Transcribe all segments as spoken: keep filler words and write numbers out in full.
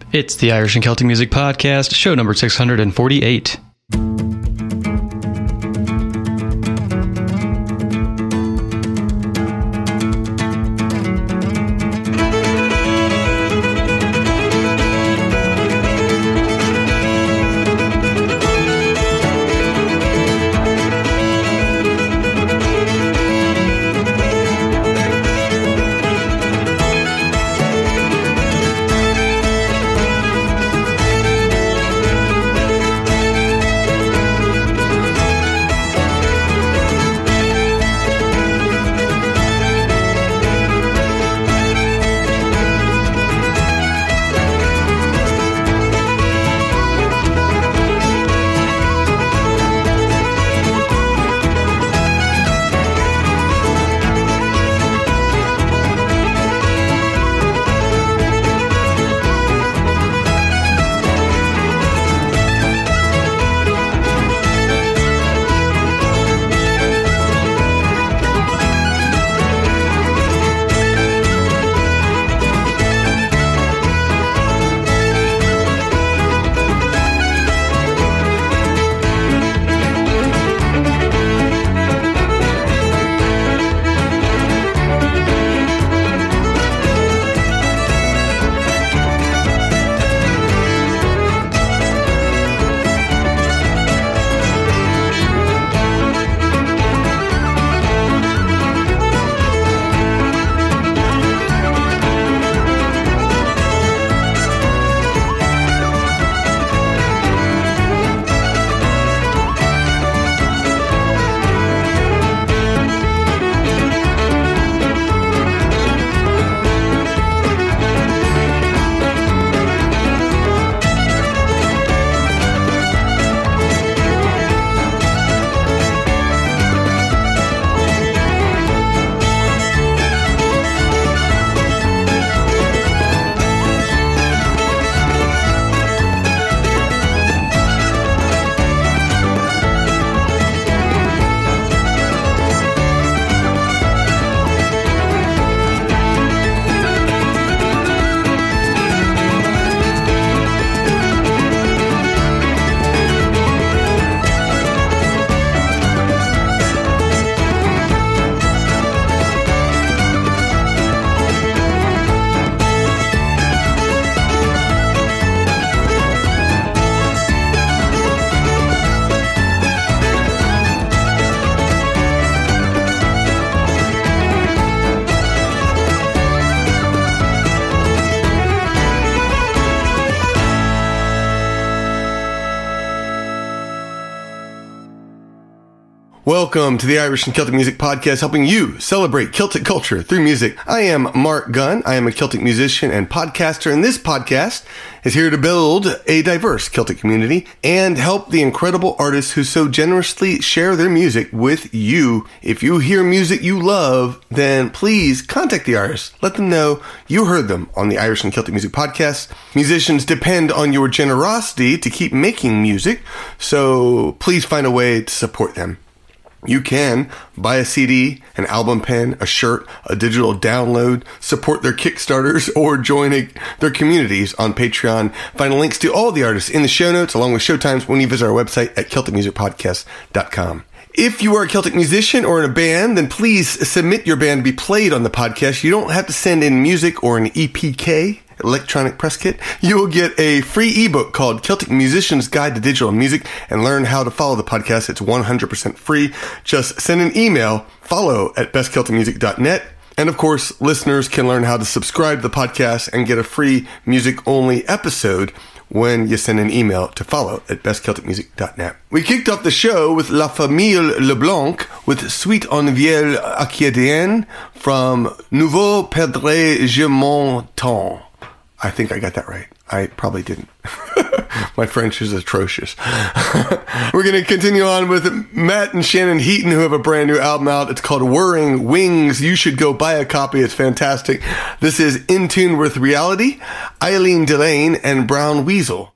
It's the Irish and Celtic Music Podcast, show number six hundred forty-eight. Welcome to the Irish and Celtic Music Podcast, helping you celebrate Celtic culture through music. I am Mark Gunn. I am a Celtic musician and podcaster, and this podcast is here to build a diverse Celtic community and help the incredible artists who so generously share their music with you. If you hear music you love, then please contact the artists. Let them know you heard them on the Irish and Celtic Music Podcast. Musicians depend on your generosity to keep making music, so please find a way to support them. You can buy a C D, an album pen, a shirt, a digital download, support their Kickstarters, or join a, their communities on Patreon. Find links to all the artists in the show notes, along with showtimes when you visit our website at celtic music podcast dot com. If you are a Celtic musician or in a band, then please submit your band to be played on the podcast. You don't have to send in music or an E P K, electronic press kit. You will get a free ebook called Celtic Musician's Guide to Digital Music and learn how to follow the podcast. It's one hundred percent free. Just send an email, follow at best celtic music dot net. And of course, listeners can learn how to subscribe to the podcast and get a free music-only episode when you send an email to follow at best celtic music dot net. We kicked off the show with La Famille Leblanc with Suite en Vielle Acadienne from Nouveau Perdre Je M'entends. I think I got that right. I probably didn't. My French is atrocious. We're going to continue on with Matt and Shannon Heaton, who have a brand new album out. It's called Whirring Wings. You should go buy a copy. It's fantastic. This is In Tune with Reality, Eileen Delane, and Brown Weasel.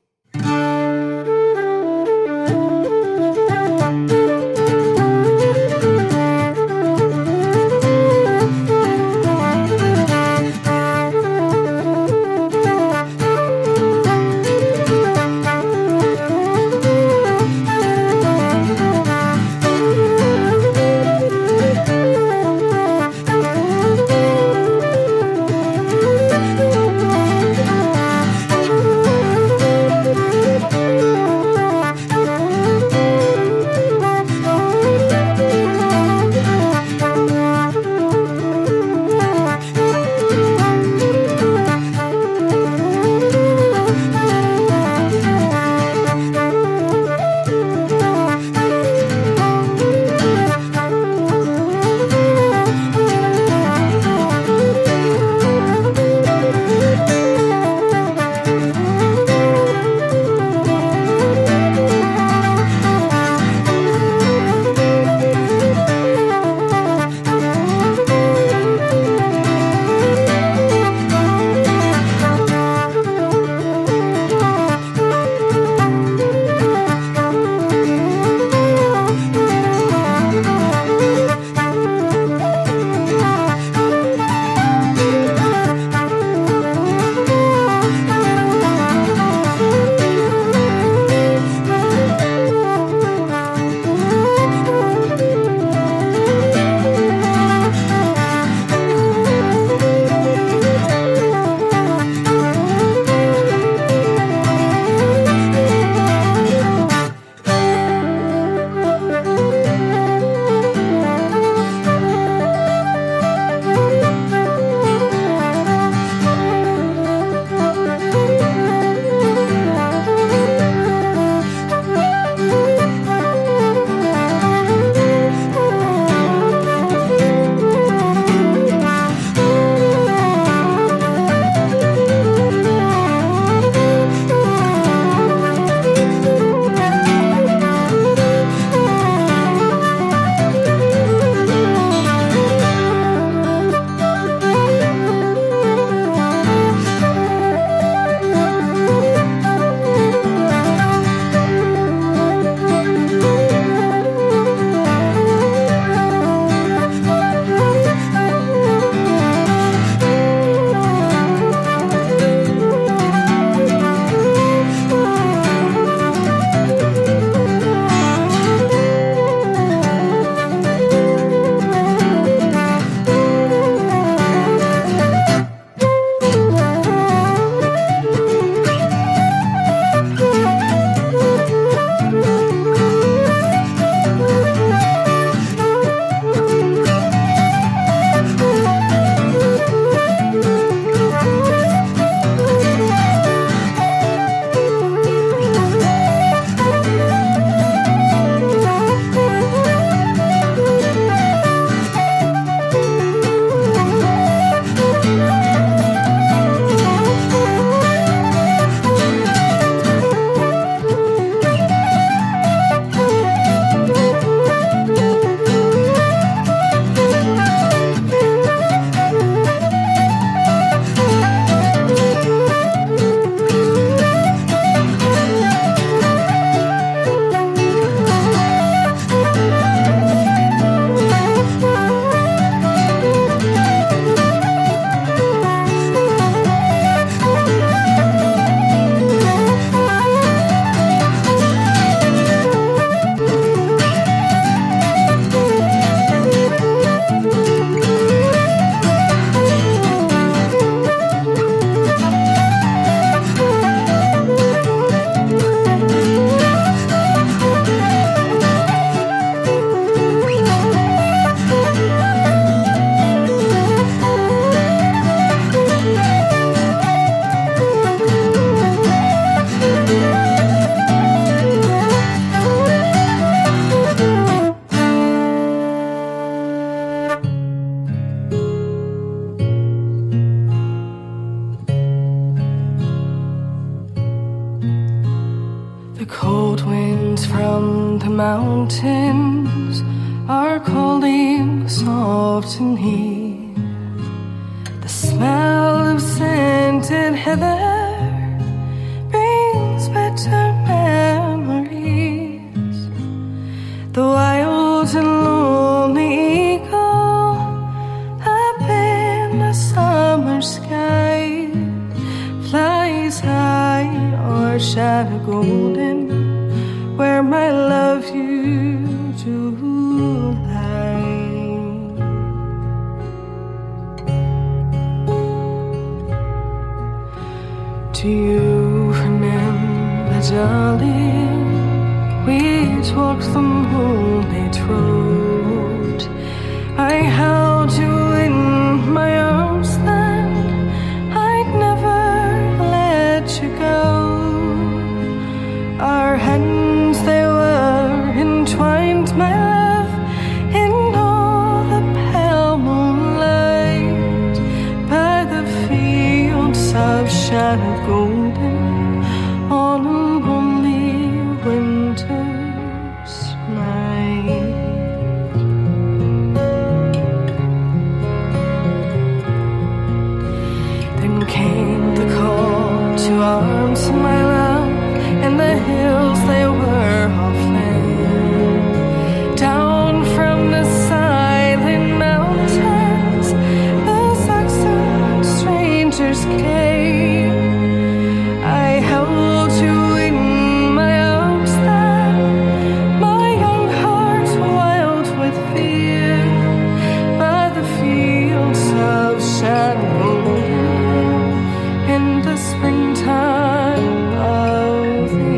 cold winds from the mountains are calling soft and near. The smell of scented heather brings better memories. The wild and lonely eagle up in the summer sky flies high o'er shadow golden, where my love you to lie. Do you remember, darling, we walked the moonlit road? I held you in my arms then, I'd never let you go. Our hands, they were entwined, my love, in all the pale moonlight, by the fields of shadowed golden, on a lonely winter's night. Then came the call to arms, my love, and the hills, they were all flame. Down from the silent mountains, the Saxon strangers came. I held you in my arms then, my young heart wild with fear, by the fields of shadow in the springtime of the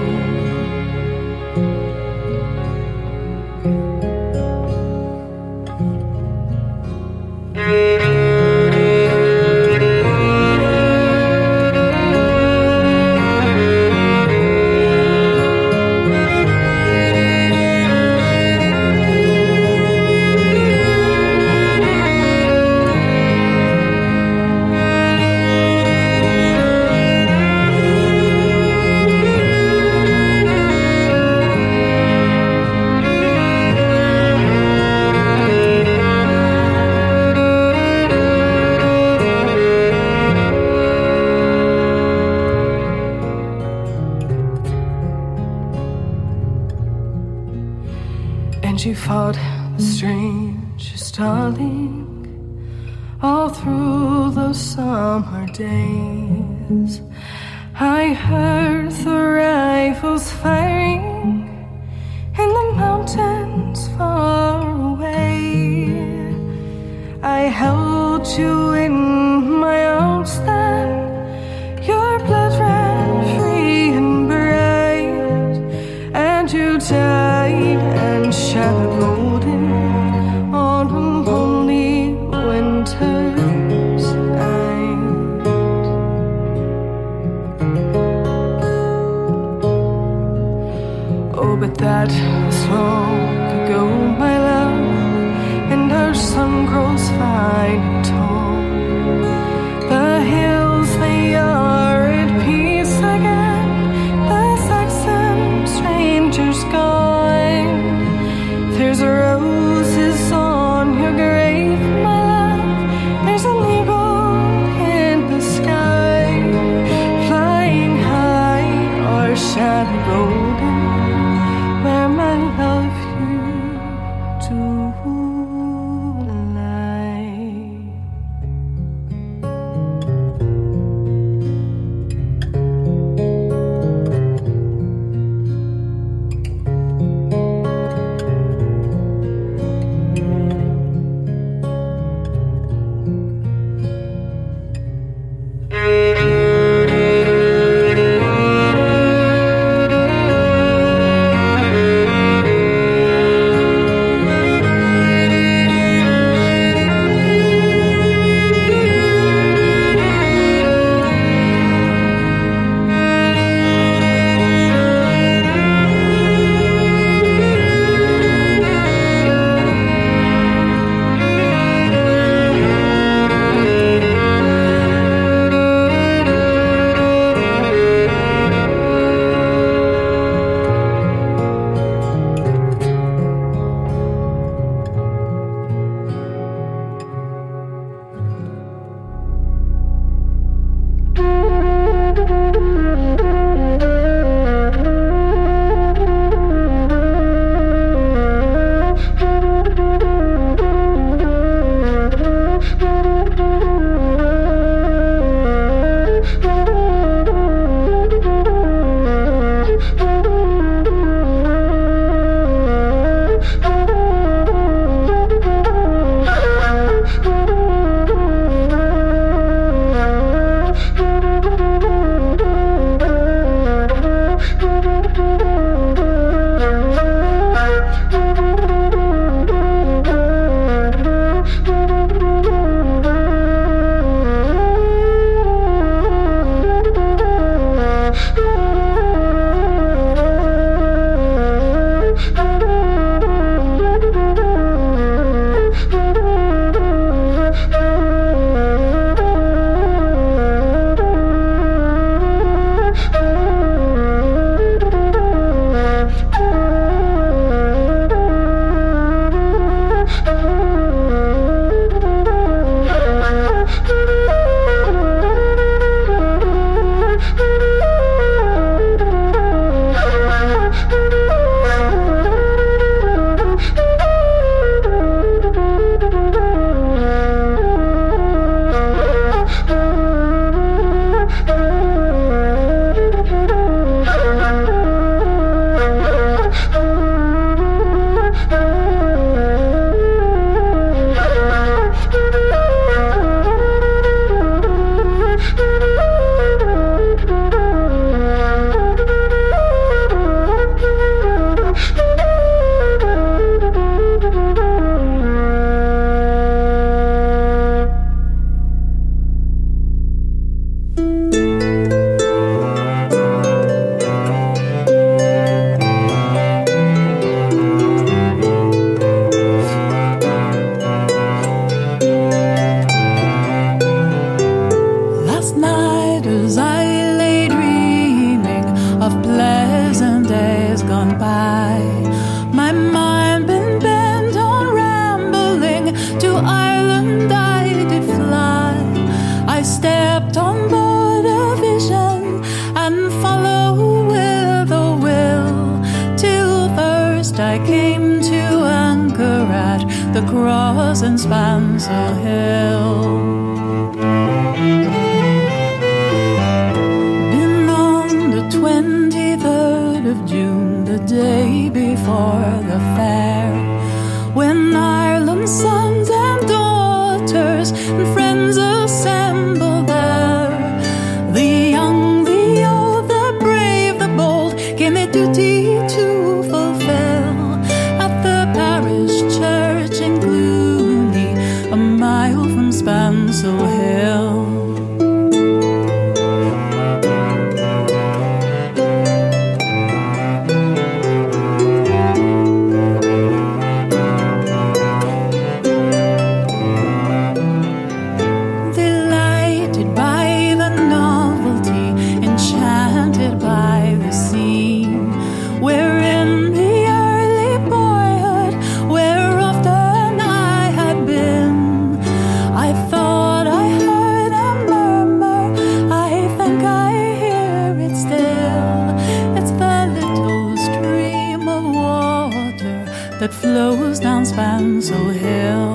And you fought the strangers, darling, all through those summer days. I heard the rifles firing in the mountains far away. I held you in my arms then, your blood ran free and bright, and you died and shadowed golden on a lonely winter's night. Oh, but that was long ago, my love, and our sun grows fine and tall. The hills, they are at peace again, the Saxon strangers gone. There's roses on your grave, my love, there's an eagle in the sky, flying high o'er shadow golden, where my love you night as I lay dreaming of pleasant days gone by, my mind been bent on rambling to Ireland I did fly. I stepped on board a vision and follow with a will, till first I came to anchor at the cross and Spancel Hill. Been on the twenty-third of June, the day before the fair, when Ireland's sons and daughters and friends assembled there. The young, the old, the brave, the bold came their duty to fulfill at the parish church in Cluny, a mile from Spancel Hill. That flows down Spancel Hill.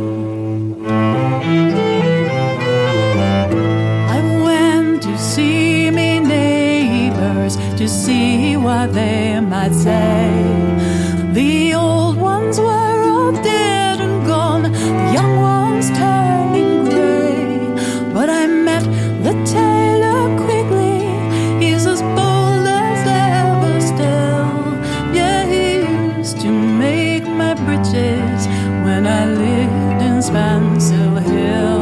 I went to see me neighbors to see what they might say. The old ones were all dead and gone, the young ones turning grey. But I met the tailor quickly, he's as bold as ever still. Yeah, he used to make my britches when I lived in Spancel Hill.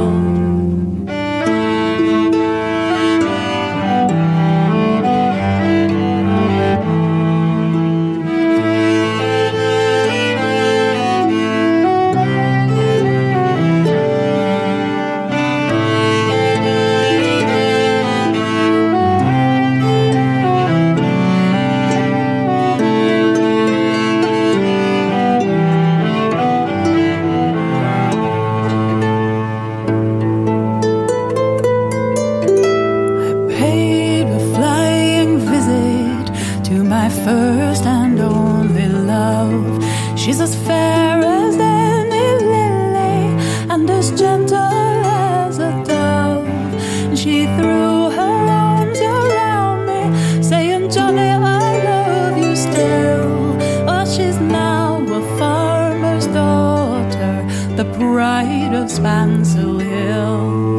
First and only love, she's as fair as any lily and as gentle as a dove. And she threw her arms around me, saying, Johnny, I love you still. Oh, she's now a farmer's daughter, the pride of Spancel Hill.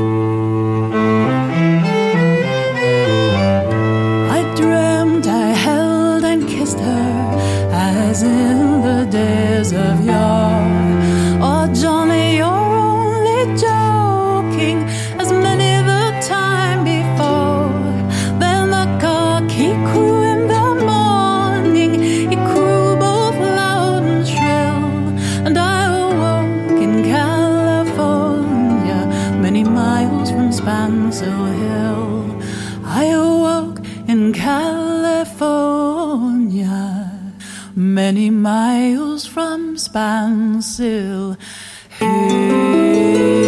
As in the days of yore. Oh, Johnny, you're only joking, as many the time before. Then the cock he crew in the morning, he crew both loud and shrill. And I awoke in California, many miles from Spancel Hill. I awoke in California, many miles from Spancel Hill.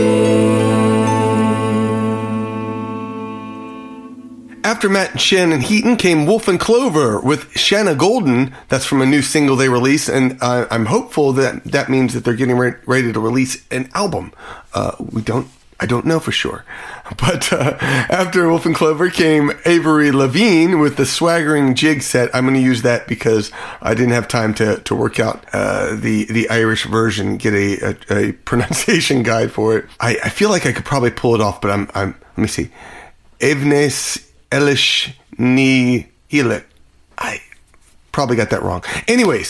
After Matt and Shannon Heaton came Wolf and Clover with Shanna Golden. That's from a new single they released, and uh, I'm hopeful that that means that they're getting re- ready to release an album. Uh, we don't, I don't know for sure. But uh, after Wolf and Clover came Avery Levine with the Swaggering Jig set. I'm going to use that because I didn't have time to, to work out uh, the, the Irish version, get a, a, a pronunciation guide for it. I, I feel like I could probably pull it off, but I'm, I'm let me see. Evnes Elish Ni Hilik. I probably got that wrong. Anyways,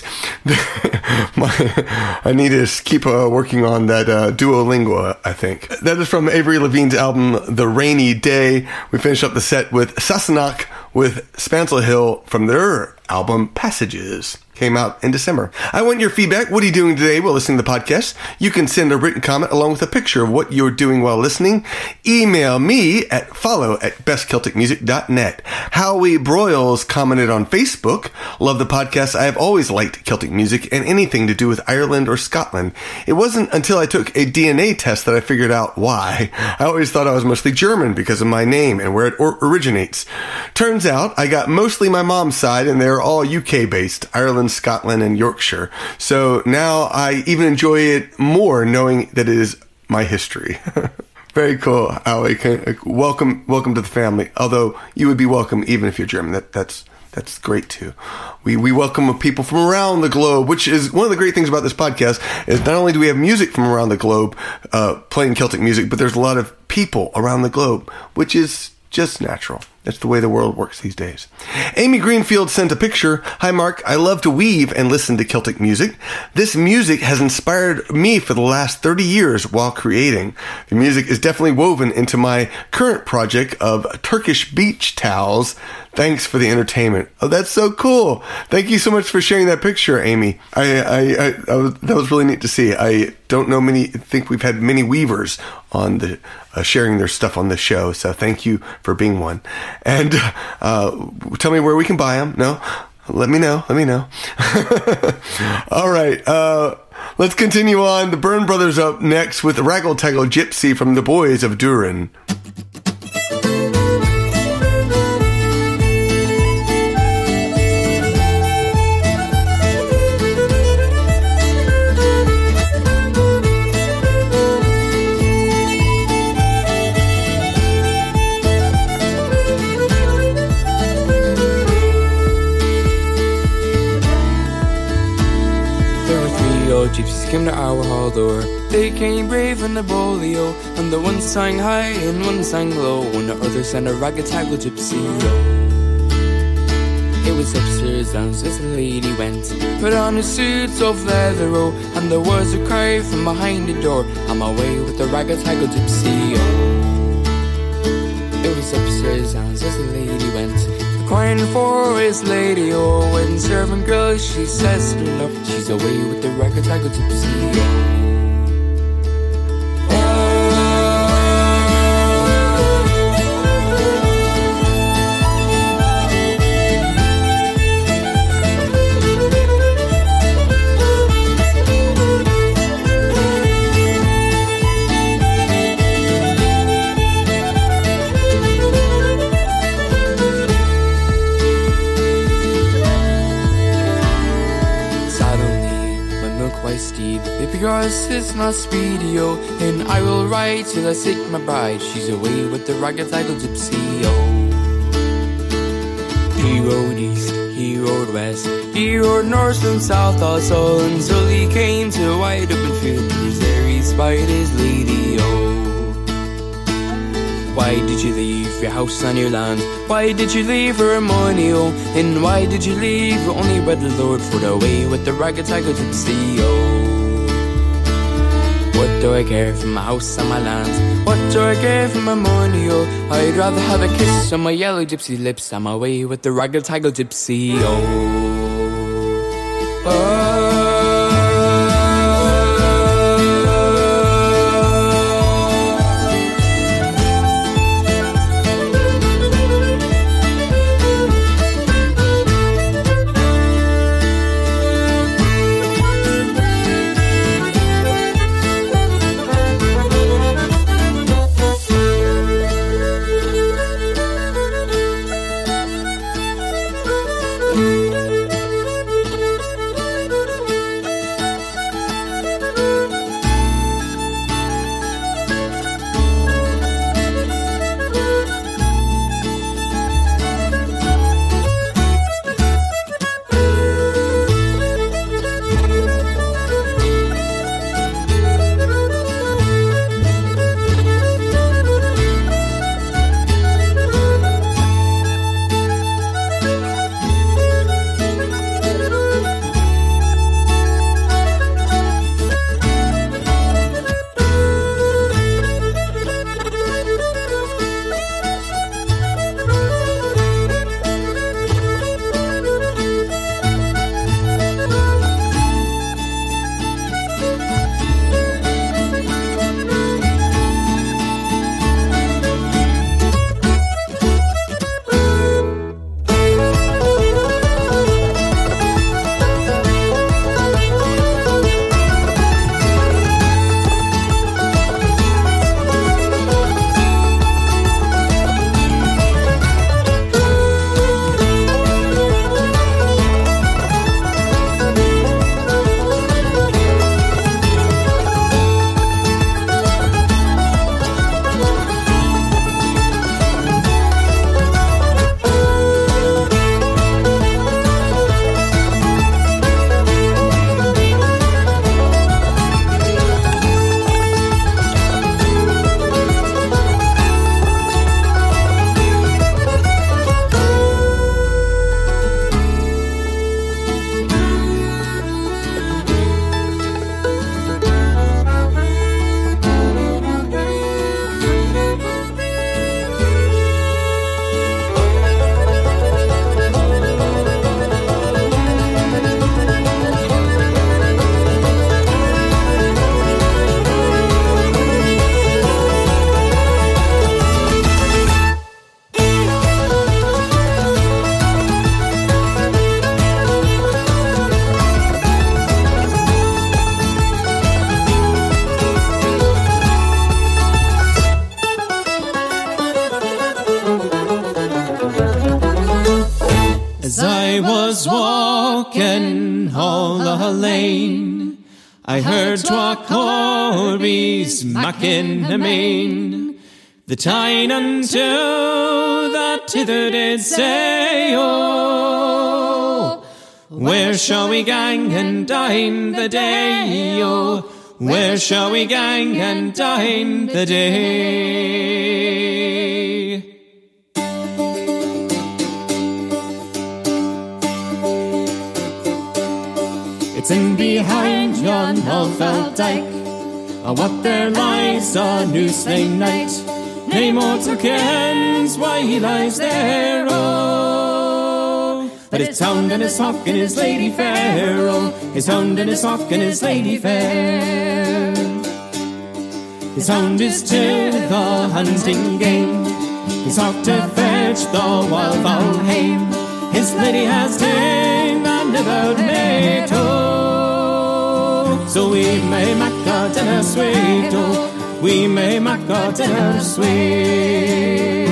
my, I need to keep uh, working on that uh, Duolingo, I think. That is from Avery Levine's album, The Rainy Day. We finished up the set with Sassenach with Spancel Hill from their album Passages. Came out in December. I want your feedback. What are you doing today while listening to the podcast? You can send a written comment along with a picture of what you're doing while listening. Email me at follow at best celtic music dot net. Howie Broyles commented on Facebook, love the podcast. I have always liked Celtic music and anything to do with Ireland or Scotland. It wasn't until I took a D N A test that I figured out why. I always thought I was mostly German because of my name and where it or- originates. Turns out I got mostly my mom's side and they're all U K based, Ireland, Scotland, and Yorkshire. So now I even enjoy it more knowing that it is my history. Very cool, Howie. Welcome, welcome to the family. Although you would be welcome even if you're German. That that's that's great too. We we welcome people from around the globe, which is one of the great things about this podcast. Is not only do we have music from around the globe, uh, playing Celtic music, but there's a lot of people around the globe, which is just natural. That's the way the world works these days. Amy Greenfield sent a picture. Hi, Mark. I love to weave and listen to Celtic music. This music has inspired me for the last thirty years while creating. The music is definitely woven into my current project of Turkish beach towels. Thanks for the entertainment. Oh, that's so cool. Thank you so much for sharing that picture, Amy. I, I, I, I was, that was really neat to see. I don't know many, think we've had many weavers on the, uh, sharing their stuff on the show. So thank you for being one. And, uh, tell me where we can buy them. No? Let me know. Let me know. All right. Uh, let's continue on. The Byrne Brothers up next with Raggle Taggle Gypsy from the Boys of Durin. Gypsies came to our hall door. They came brave in the bolio, and the one sang high and one sang low, and the other sang a ragga-taggle gypsy. It was upstairs downstairs the lady went, put on a suit of leather, oh, and there was a cry from behind the door, I'm away with the ragga-taggle gypsy. It was upstairs downstairs the lady went, crying for his lady, oh, when servant girl, she says to love, she's away with the ragga-taggle gypsy, oh. Because it's not speedy, oh, and I will ride till I seek my bride. She's away with the ragga-taggle gypsy, oh. He rode east, he rode west, he rode north and south also, until he came to a wide open field. There he spied his lady, oh. Why did you leave your house and your land? Why did you leave her money, oh? And why did you leave her only by the Lord for the way with the ragga-taggle gypsy, oh? What do I care for my house and my land? What do I care for my money, oh? I'd rather have a kiss on my yellow gypsy lips. I'm away with the ragga-taggle gypsy, oh. Oh. As I was walking all the lane, I heard twa corbies macking amain. The tyne unto that hither did say, oh, where shall we gang and dine the day, oh, where shall we gang and dine the day? It's in behind yon Hallfell dyke, a what there lies a Newsling knight. Nae mortal kens why he lies there, oh, but his hound and his hawk and his lady fair, oh, his hound and his hawk and his lady fair. His hound is to the hunting game, his hawk to fetch the wild fowl hame. His lady has ta'en the nithered mate, oh, so we may mak our dinner sweet, oh, we may mak our dinner sweet.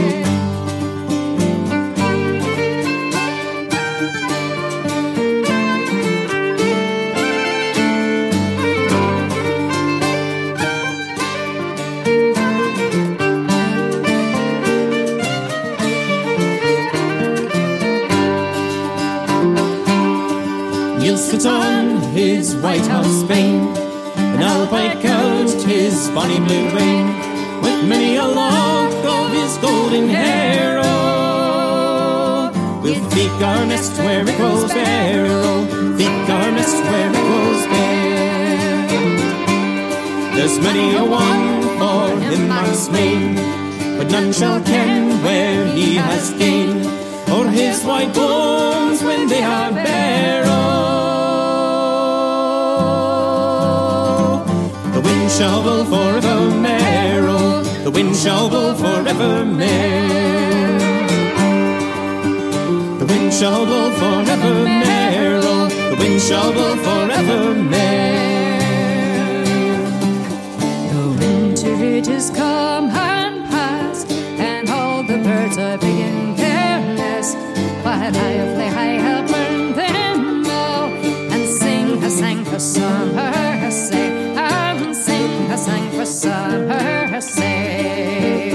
He'll sit on his white house bane, and I'll pike out his bonny blue wing, with many a lock of his golden hair, oh, we'll seek our nest where it grows bare, oh, seek our nest where it grows bare. There's many a one for him Mark's main, but none shall ken where he has gain, or his white bones when they are bare, oh, the wind shall blow forevermore, oh, the wind shall blow forevermore. The wind shall blow forevermore, oh, the wind shall blow forevermore. The winter it is come and past, and all the birds are big and careless, while I have lay high have burned them all, and sing a sang for summer say, and sing a sang for summer say.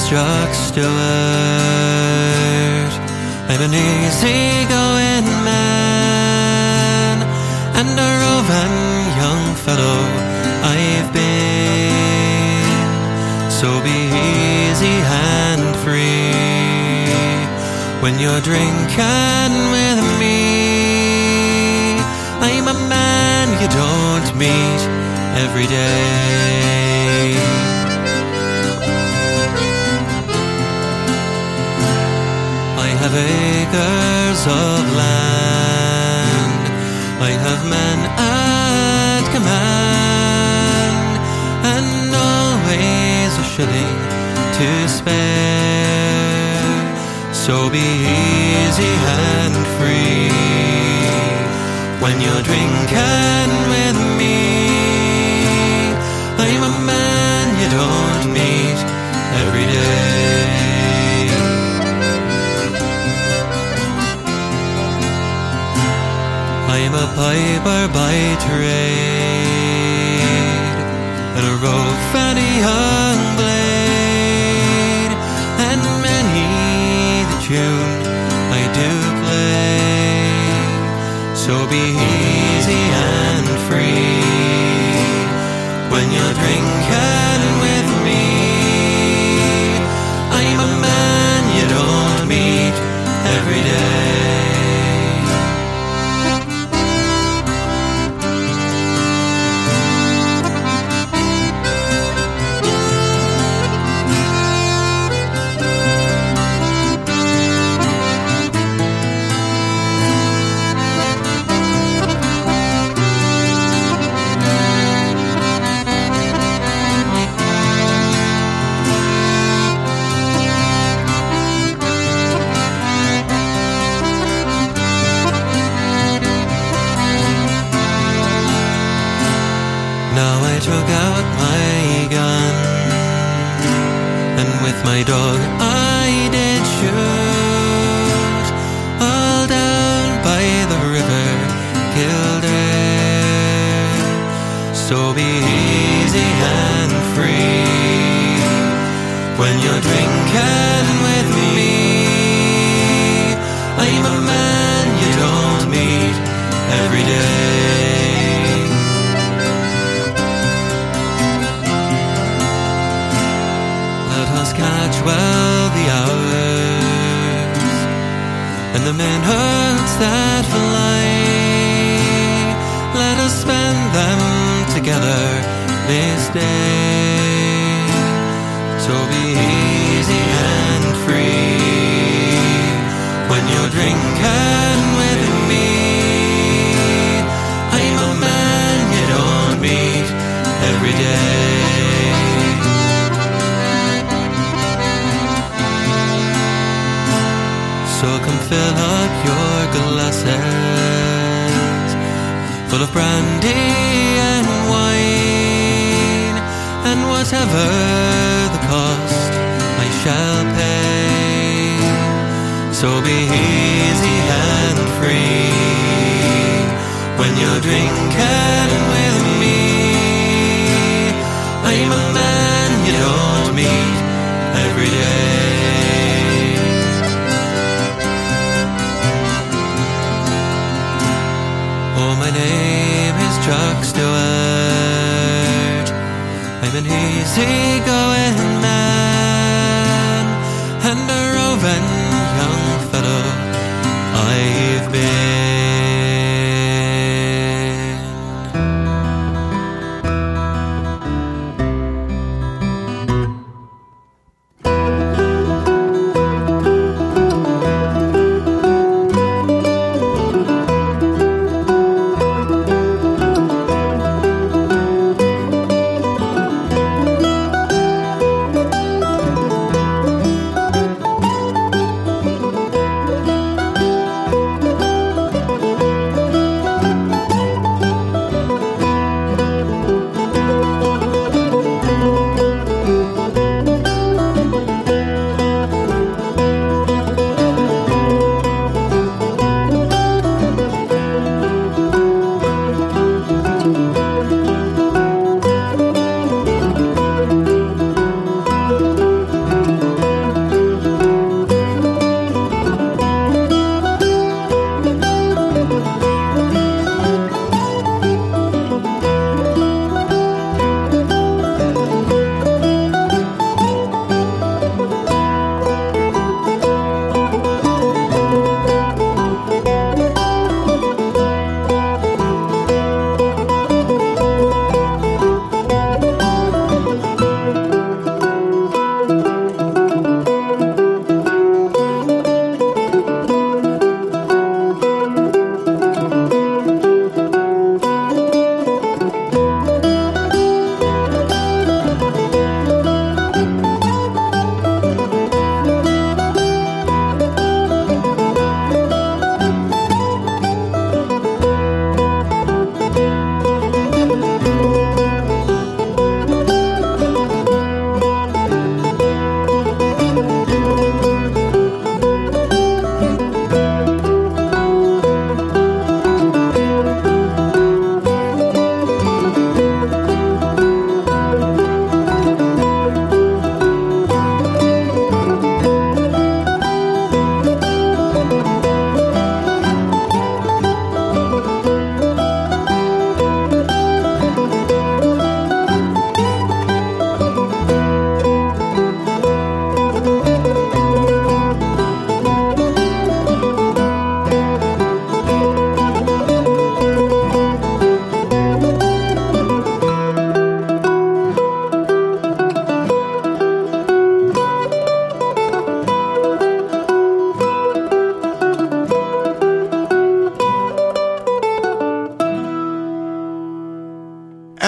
Jock Stewart. I'm an easy-going man, and a roving young fellow I've been. So be easy and free when you're drinking with me. I'm a man you don't meet every day. I have acres of land, I have men at command, and always a shilling to spare. So be easy and free when you're drinking with me. I'm a man you don't meet every day. I'm a piper by trade, and a rough young blade, and many the tune I do play. So be easy and free when you're drinking with me. I'm a man you don't meet every day. Took out my gun, and with my dog I did shoot all down by the river Kildare. So be easy and free when you're drinking with me. I'm a man you don't meet every day. Catch well the hours and the minutes that fly. Let us spend them together this day. So be easy and free when you're drinking with me. I'm a man you don't meet every day. So come fill up your glasses full of brandy and wine, and whatever the cost I shall pay. So be easy and free when you're drinking with me. I'm a man you don't meet every day. My name is Jock Stewart. I'm an easy-going man, and a roving young fellow I've been.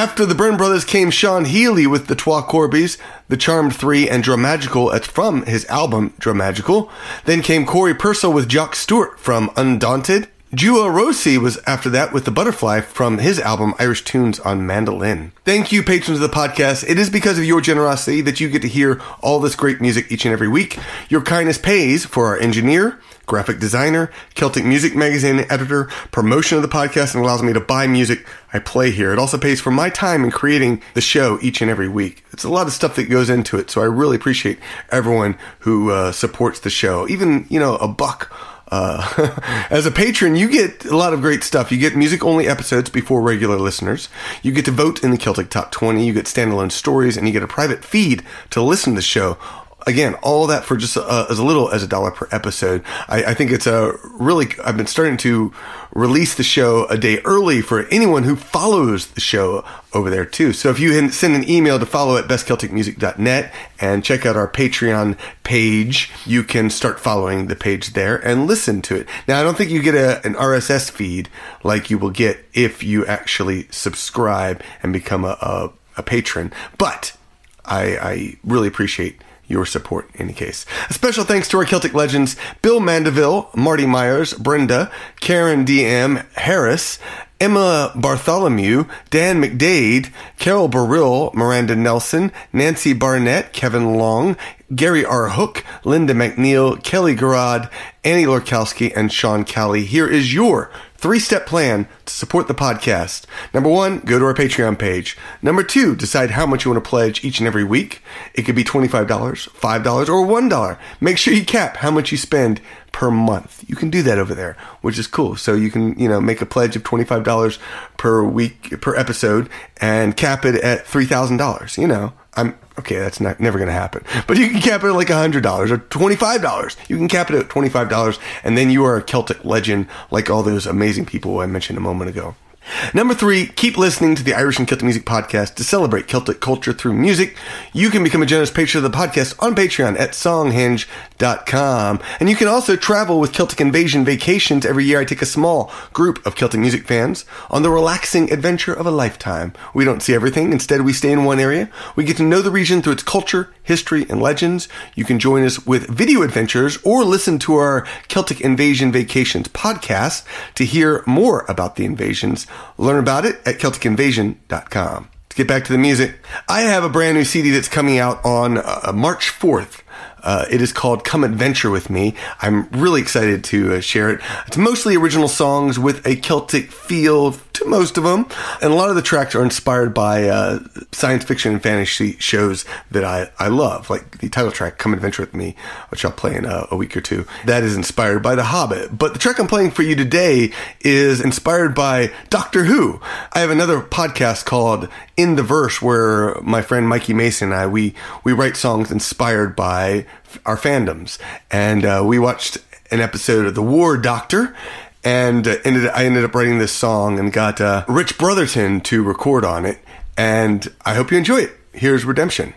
After the Byrne Brothers came Sean Healy with the Trois Corbies, The Charmed Three, and Dramagical. That's from his album Dramagical. Then came Corey Purcell with Jock Stewart from Undaunted. Jua Rossi was after that with The Butterfly from his album Irish Tunes on Mandolin. Thank you, patrons of the podcast. It is because of your generosity that you get to hear all this great music each and every week. Your kindness pays for our engineer, graphic designer, Celtic Music Magazine editor, promotion of the podcast, and allows me to buy music I play here. It also pays for my time in creating the show each and every week. It's a lot of stuff that goes into it, so I really appreciate everyone who uh, supports the show. Even, you know, a buck. Uh, as a patron, you get a lot of great stuff. You get music-only episodes before regular listeners. You get to vote in the Celtic Top twenty. You get standalone stories, and you get a private feed to listen to the show. Again, all that for just uh, as little as a dollar per episode. I, I think it's a really, I've been starting to release the show a day early for anyone who follows the show over there too. So if you send an email to follow at best celtic music dot net and check out our Patreon page, you can start following the page there and listen to it. Now, I don't think you get a, an R S S feed like you will get if you actually subscribe and become a, a, a patron, but I, I really appreciate your support in any case. A special thanks to our Celtic legends, Bill Mandeville, Marty Myers, Brenda, Karen D M Harris, Emma Bartholomew, Dan McDade, Carol Burrill, Miranda Nelson, Nancy Barnett, Kevin Long, Gary R. Hook, Linda McNeil, Kelly Garrod, Annie Lorkowski, and Sean Cowley. Here is your three-step plan to support the podcast. Number one, go to our Patreon page. Number two, decide how much you want to pledge each and every week. It could be twenty-five dollars, five dollars, or one dollar. Make sure you cap how much you spend per month. You can do that over there, which is cool. So you can, you know, make a pledge of twenty-five dollars per week, per episode, and cap it at three thousand dollars. You know, I'm okay. That's not never going to happen. But you can cap it at like one hundred dollars or twenty-five dollars. You can cap it at twenty-five dollars, and then you are a Celtic legend like all those amazing people I mentioned a moment ago. Number three, keep listening to the Irish and Celtic Music Podcast to celebrate Celtic culture through music. You can become a generous patron of the podcast on Patreon at songhinge dot com. And you can also travel with Celtic Invasion Vacations. Every year I take a small group of Celtic music fans on the relaxing adventure of a lifetime. We don't see everything. Instead, we stay in one area. We get to know the region through its culture, history, and legends. You can join us with video adventures or listen to our Celtic Invasion Vacations podcast to hear more about the invasions. Learn about it at celtic invasion dot com. To get back to the music, I have a brand new C D that's coming out on uh, March fourth. Uh, it is called Come Adventure With Me. I'm really excited to uh, share it. It's mostly original songs with a Celtic feel to most of them. And a lot of the tracks are inspired by uh, science fiction and fantasy shows that I, I love. Like the title track, Come Adventure With Me, which I'll play in a, a week or two. That is inspired by The Hobbit. But the track I'm playing for you today is inspired by Doctor Who. I have another podcast called In the Verse where my friend Mikey Mason and I, we, we write songs inspired by our fandoms. And uh, we watched an episode of The War Doctor, and uh, ended, I ended up writing this song and got uh, Rich Brotherton to record on it. And I hope you enjoy it. Here's Redemption.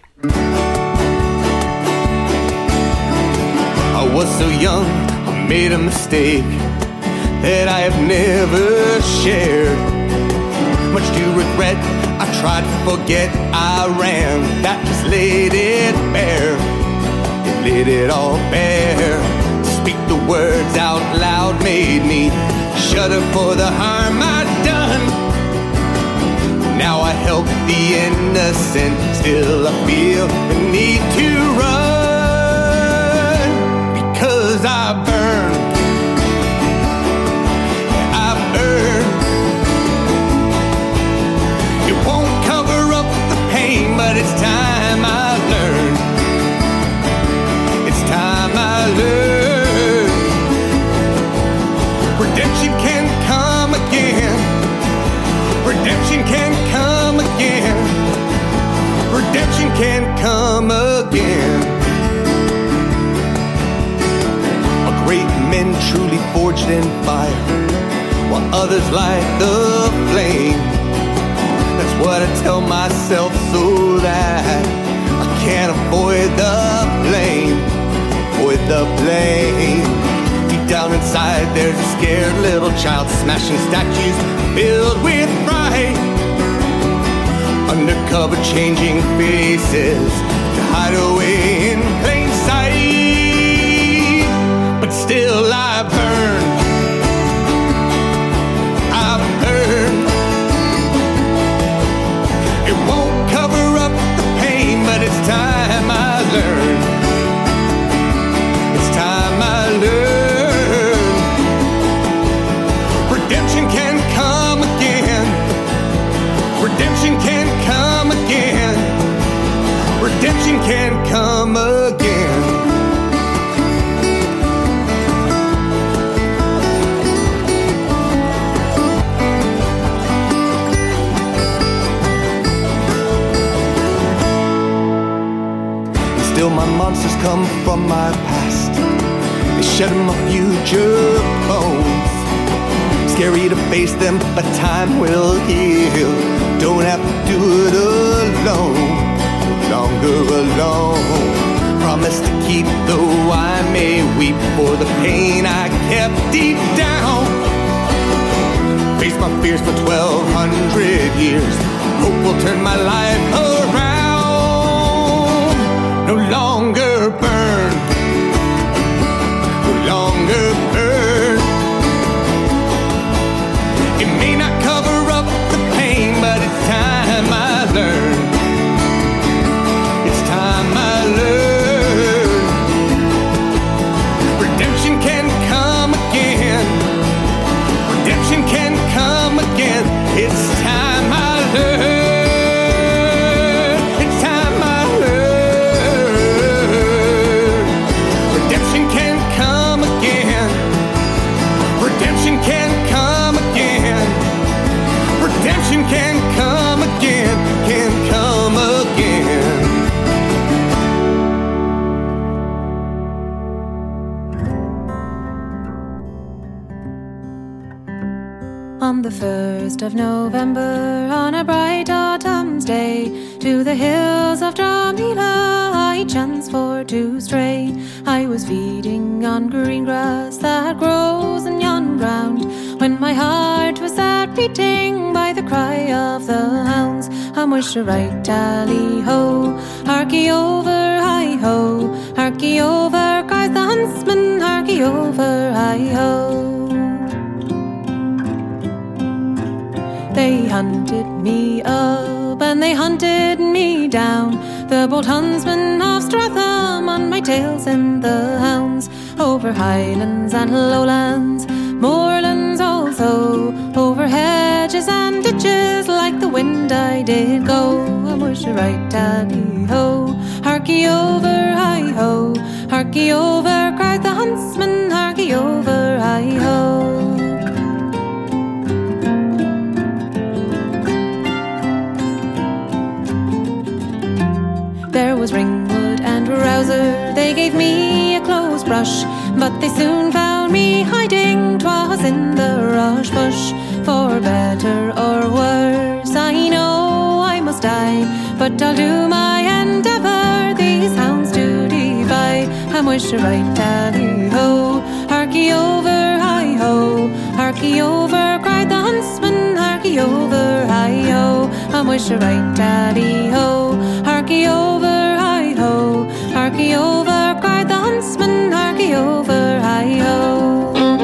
I was so young, I made a mistake that I have never shared. Much to regret, I tried to forget, I ran, that just laid it bare. It laid it all bare. To speak the words out loud made me shudder for the harm I'd done. Now I help the innocent, still I feel the need to run. Because I burn, I burn. It won't cover up the pain, but it's time I learned. It's time I learned. Redemption can come again. Redemption can come again. Redemption can come again. A great men truly forged in fire, while others light the flame. That's what I tell myself so that I can't avoid the blame. Avoid the blame. Deep down inside there's a scared little child smashing statues filled with fright. undercover changing faces to hide away in plain sight. But still I burn, I burn. It won't cover up the pain, but it's time I learn. It's time I learn. Redemption can come again. Redemption can come again. Redemption can come again. And still my monsters come from my past. They shed my future bones. Scary to face them, but time will heal. Don't have to do it alone, no longer alone. Promise to keep, though I may weep for the pain I kept deep down. Face my fears for twelve hundred years. Hope will turn my life around. No longer burn, no longer burn. It may not cover up the pain, but it's time I learn. It's time I learn. Redemption can come again. Redemption can come again. It's time I learn. It's time I learn. Redemption can come again. Redemption can come again. Redemption can come again, can come again. On the first of November, on a bright autumn's day, to the hills of Dramila I chanced for to stray. I was feeding on green grass that grows in yon ground, when my heart was set beating by the cry of the hounds. A moisture right tally-ho, harky over, hi-ho, harky over, cries the huntsman, harky over, hi-ho. They hunted me up and they hunted me down, the bold huntsman of Stratham on my tail sent the hounds. Over highlands and lowlands, moorlands also, over hedges and ditches, like the wind I did go. A mush right tally-ho, harky over, hi-ho, harky over, cried the huntsman, harky over, hi-ho. There was Ringwood and Rouser, they gave me a close brush, but they soon found me hiding, 'twas in the rush bush. For better or worse, I know I must die, but I'll do my endeavour these hounds to defy. I'm wish right tally-ho, harky over, hi-ho, harky over, cried the huntsman, harky over, hi-ho. I'm wish right tally-ho, harky over, hi-ho, harky over, cried the huntsman, harky over, hi-ho.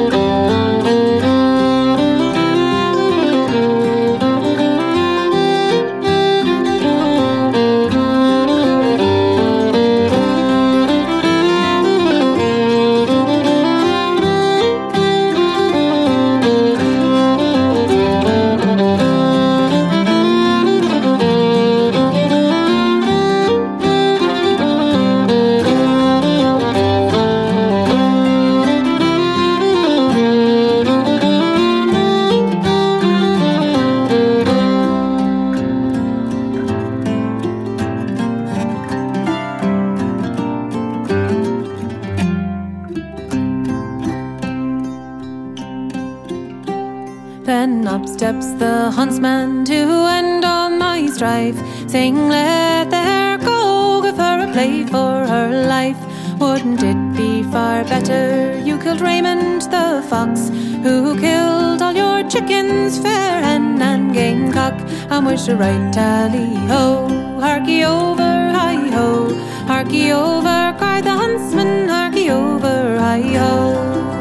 Then up steps the huntsman to end all my strife, saying, let there go, give her a play for her life. Wouldn't it be far better you killed Raymond the fox, who killed all your chickens, fair hen and gamecock? and wish a right tally-ho. Harky over, hi-ho, harky over, cried the huntsman, harky over, hi-ho.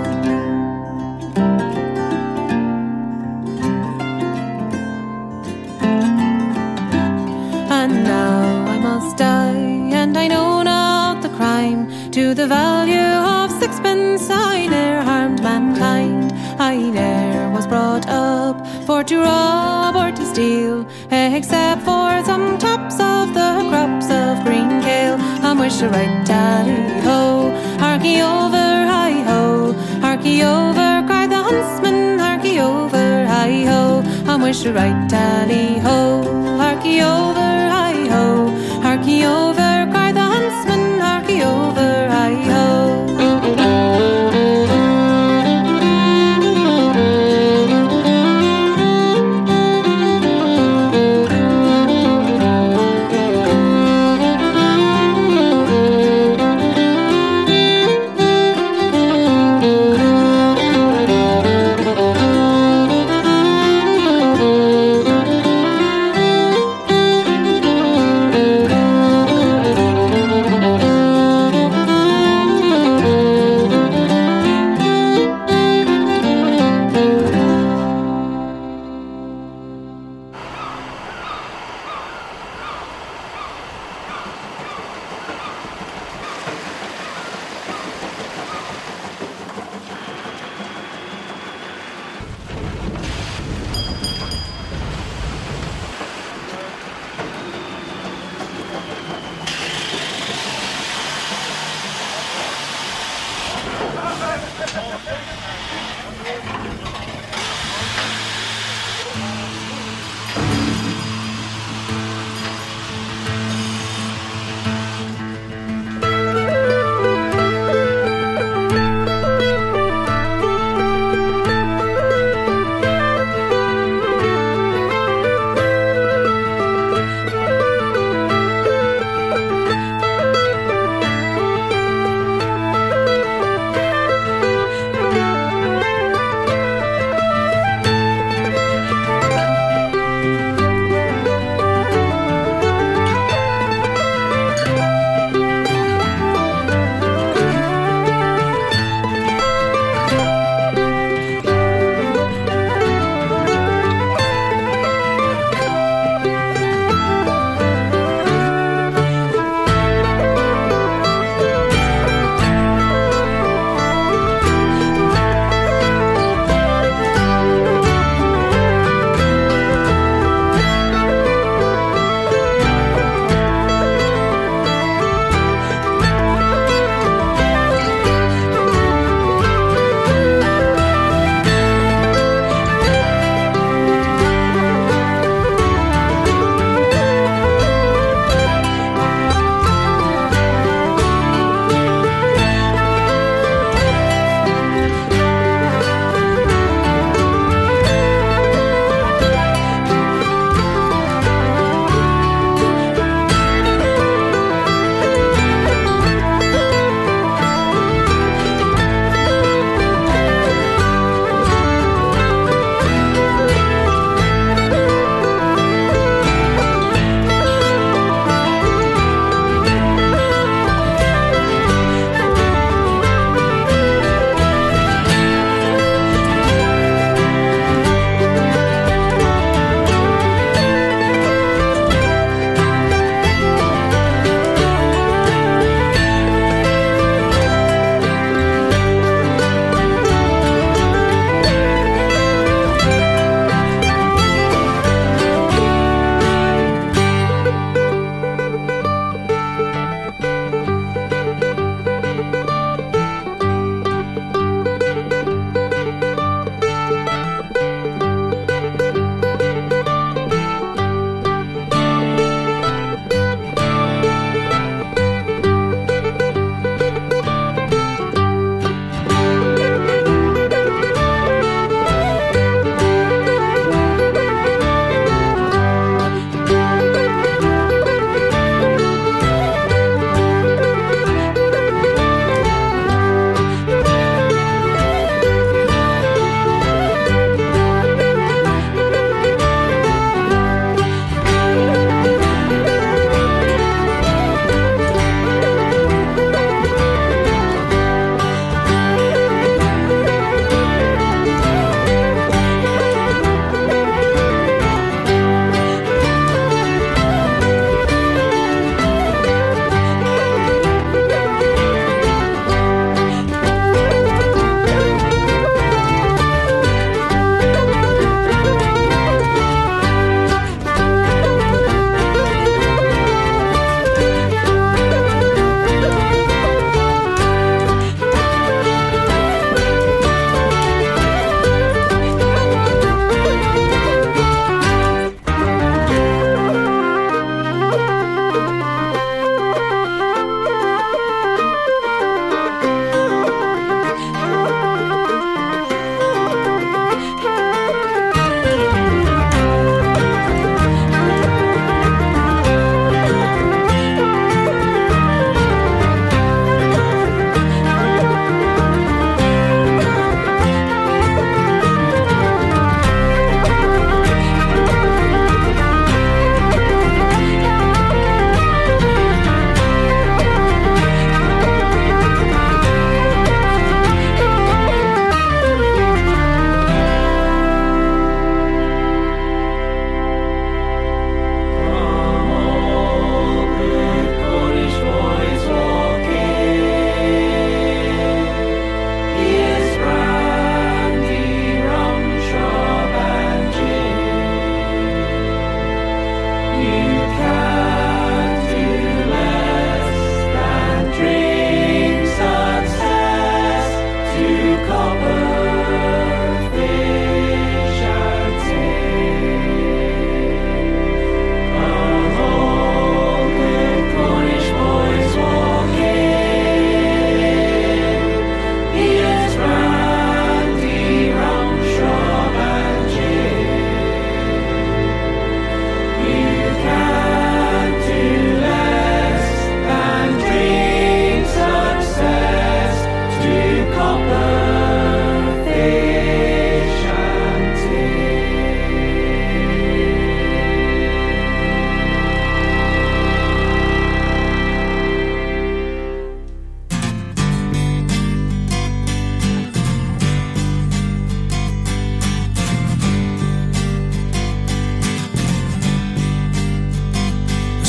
And now I must die, and I know not the crime. To the value of sixpence I ne'er harmed mankind. I ne'er was brought up for to rob or to steal, except for some tops of the crops of green kale. And wish a right tally-ho, harky over, hi-ho, harky over, cried the huntsman, harky over, hi-ho. And wish a right tally-ho, harky over, hi-ho, harky over, cried the huntsman, harky over, hi-ho.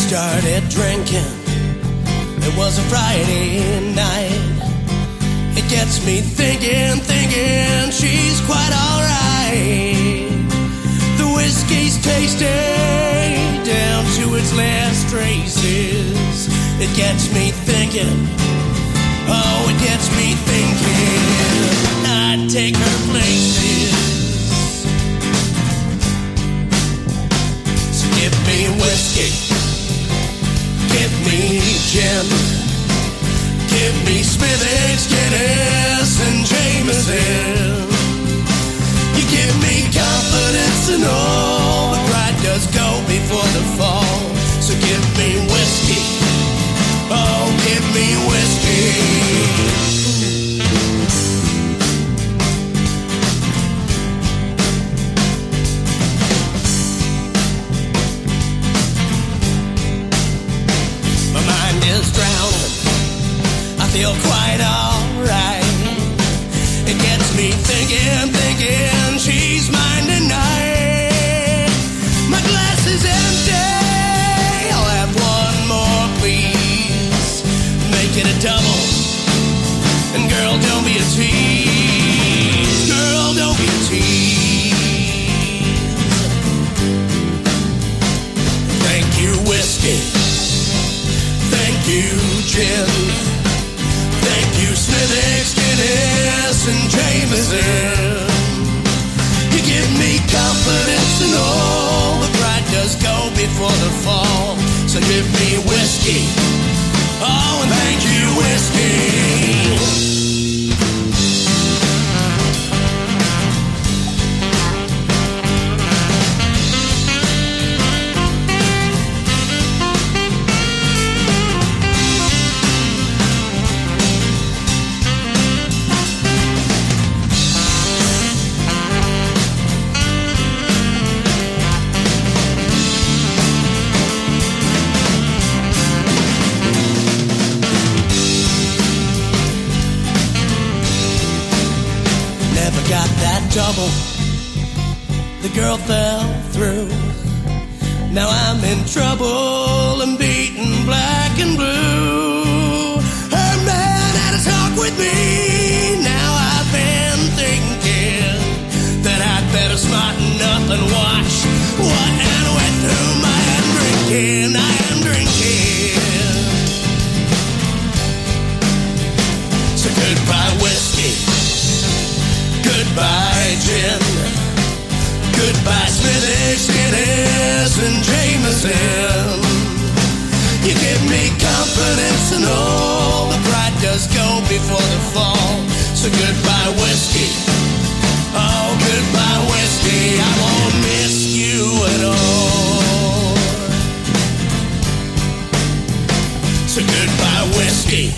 started drinking. It was a Friday night. It gets me thinking, thinking she's quite alright. The whiskey's tasting down to its last traces. It gets me thinking, oh, it gets me thinking I'd take her places. So give me whiskey, give me gin, give me Smithwick's, Guinness, and Jameson. You give me confidence and all the pride does go before the fall. So give me whiskey, oh, give me whiskey. My mind is drowning, I feel quite alright. It gets me thinking, thinking she's mine tonight. My glass is empty, I'll have one more please. Make it a double, and girl, don't be a tease. Girl, don't be a tease. Thank you, whiskey. Thank you, gin. Thank you, Smithwick's, Guinness, and Jameson. You give me confidence and all the pride does go before the fall. So give me whiskey, oh, and thank you, whiskey. Got that double, the girl fell through. Now I'm in trouble and beaten black and blue. Her man had a talk with me. Now I've been thinking that I'd better smarten up and watch what and with whom I am drinking. I am drinking. So goodbye whiskey, goodbye gin, goodbye Smithwick's, Guinness, and Jameson. You give me confidence and all the pride does go before the fall. So goodbye whiskey, oh goodbye whiskey, I won't miss you at all. So goodbye whiskey,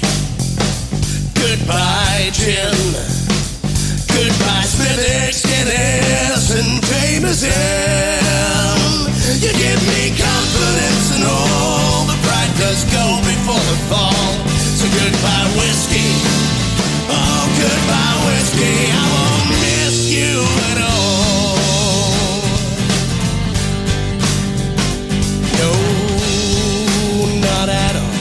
goodbye gin, goodbye Smithwick's, Guinness, and Jameson. You give me confidence and all the pride does go before the fall. So goodbye whiskey, oh goodbye whiskey, I won't miss you at all. No, not at all.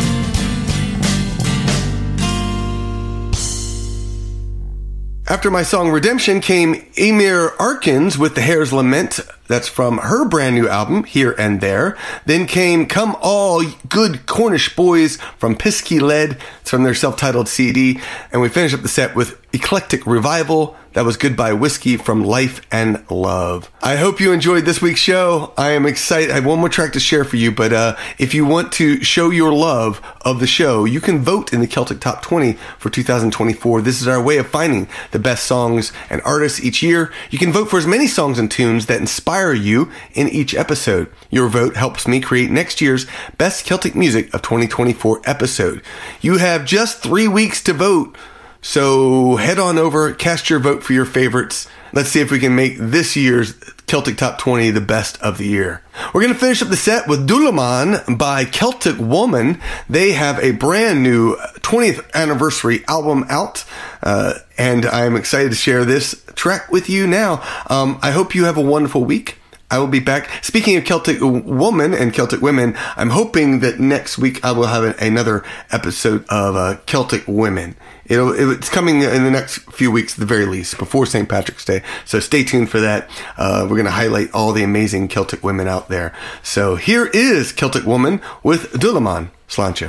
After my song Redemption came Emir Arkins with The Hare's Lament. That's from her brand new album, Here and There. Then came Come All Good Cornish Boys from Pisky Lead. It's from their self-titled C D. And we finished up the set with Eclectic Revival. That was Goodbye Whiskey from Life and Love. I hope you enjoyed this week's show. I am excited. I have one more track to share for you, but uh, if you want to show your love of the show, you can vote in the Celtic Top twenty for two thousand twenty-four. This is our way of finding the best songs and artists each year. You can vote for as many songs and tunes that inspire you in each episode. Your vote helps me create next year's Best Celtic Music of twenty twenty-four episode. You have just three weeks to vote. So head on over, cast your vote for your favorites. Let's see if we can make this year's Celtic Top twenty the best of the year. We're going to finish up the set with Dulaman by Celtic Woman. They have a brand new twentieth anniversary album out, uh, and I'm excited to share this track with you now. Um, I hope you have a wonderful week. I will be back. Speaking of Celtic woman and Celtic women, I'm hoping that next week I will have a, another episode of uh, Celtic women. It'll, it's coming in the next few weeks at the very least, before Saint Patrick's Day. So stay tuned for that. Uh, we're going to highlight all the amazing Celtic women out there. So here is Celtic Woman with Dulaman Sláinte.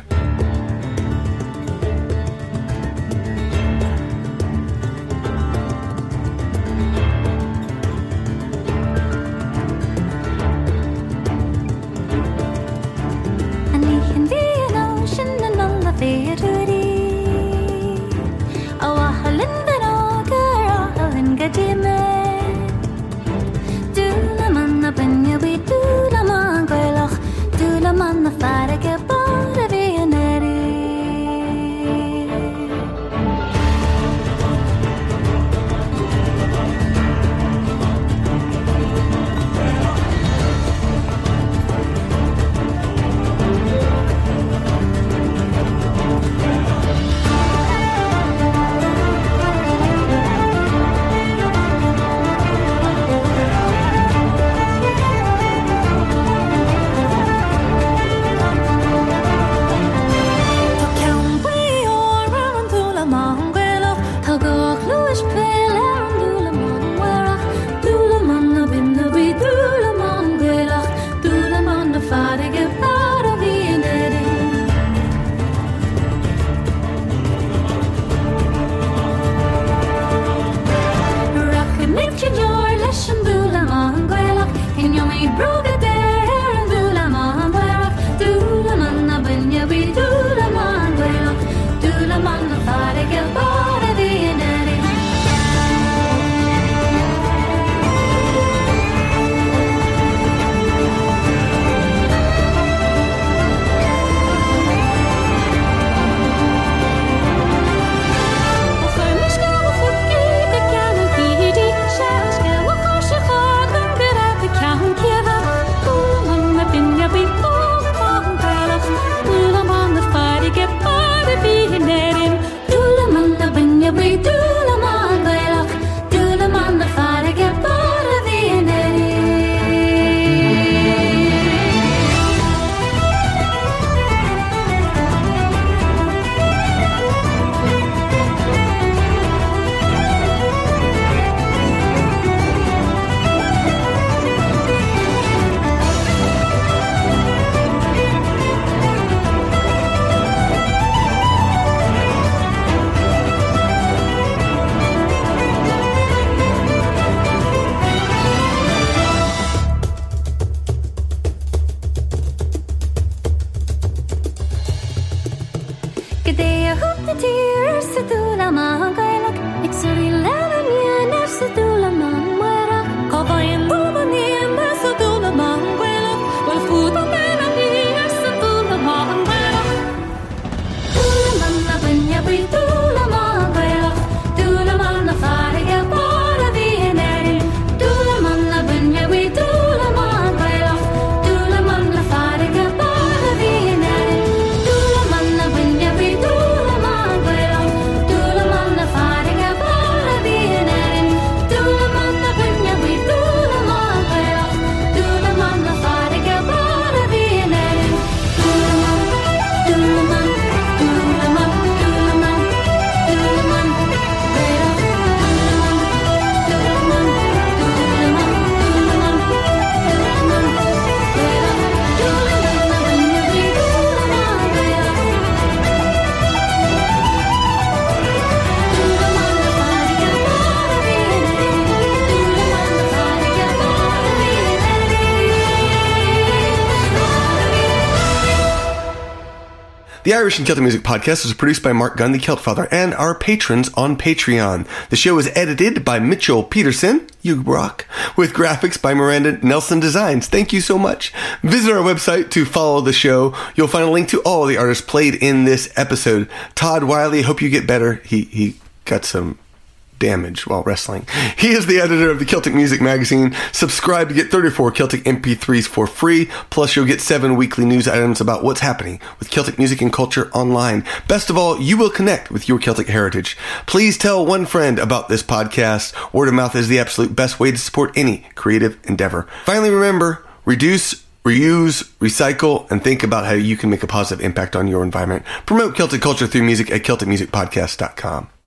The Irish and Celtic Music Podcast is produced by Mark Gunn, the Celt Father, and our patrons on Patreon. The show is edited by Mitchell Peterson, you rock, with graphics by Miranda Nelson Designs. Thank you so much. Visit our website to follow the show. You'll find a link to all the artists played in this episode. Todd Wiley, hope you get better. He he got some damage while wrestling. He is the editor of the Celtic Music Magazine. Subscribe to get thirty-four Celtic M P threes for free. Plus, you'll get seven weekly news items about what's happening with Celtic music and culture online. Best of all, you will connect with your Celtic heritage. Please tell one friend about this podcast. Word of mouth is the absolute best way to support any creative endeavor. Finally, remember, reduce, reuse, recycle, and think about how you can make a positive impact on your environment. Promote Celtic culture through music at celtic music podcast dot com.